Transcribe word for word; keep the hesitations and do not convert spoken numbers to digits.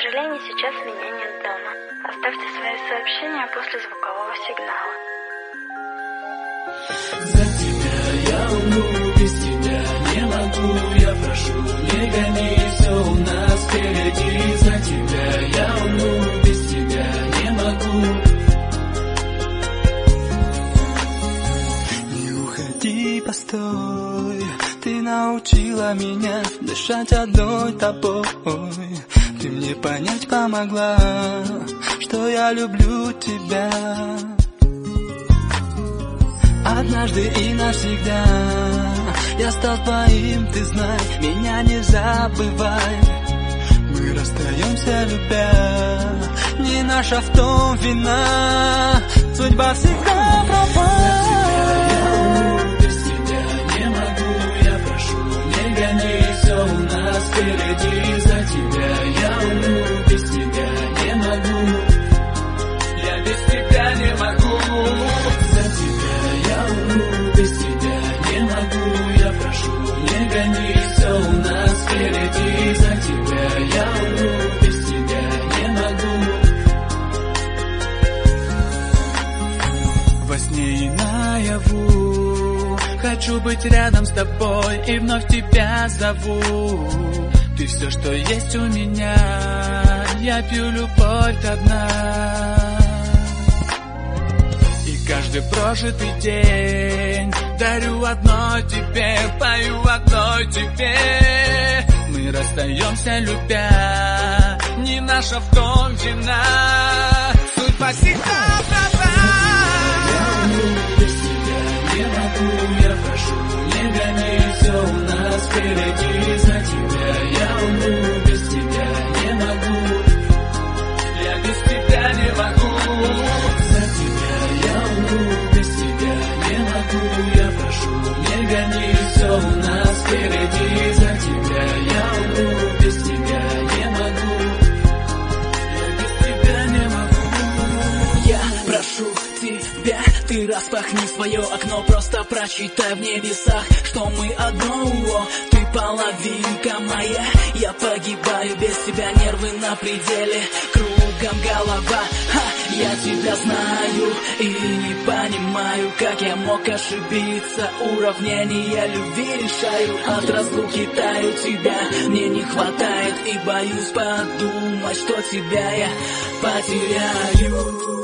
сожалению, сейчас меня нет дома. Оставьте свои сообщения после звукового сигнала. За тебя я умру, без тебя не могу. Я прошу, не гони, все у нас впереди. За тебя я умру, без тебя не могу. Не уходи, постой. Ты научила меня дышать одной тобой. Ты мне понять помогла, что я люблю тебя. Однажды и навсегда я стал твоим, ты знай, меня не забывай. Мы расстаемся, любя, не наша в том вина. Судьба всегда права. Без тебя не могу, я прошу, не гони, все у нас впереди. За тебя я умру, без тебя не могу. Я без тебя не могу. За тебя я умру, без тебя не могу. Я прошу, не гони, все у нас впереди. За тебя я умру, без тебя не могу. Во сне и наяву хочу быть рядом с тобой и вновь тебя зову. Ты все, что есть у меня, я пью любовь до дна. И каждый прожитый день дарю одной тебе, пою одной тебе. Мы расстаемся, любя, не наша в том вина. Судьба всегда права. Без тебя не могу, я прошу, не гони, все у нас впереди. За тебя я умру, без тебя не могу. Я без тебя не могу. За тебя я умру, без тебя не могу. Я прошу, не гони, все у нас впереди. За тебя я умру, без тебя не могу. Я без тебя не могу. Я прошу тебя, ты распахни свое окно, просто прочитай в небесах, что мы одно, ты половинка моя. Я погибаю без тебя, нервы на пределе, кругом голова. Ха, я тебя знаю и не понимаю, как я мог ошибиться. Уравнение любви решаю, от разлуки таю, тебя мне не хватает. И боюсь подумать, что тебя я потеряю.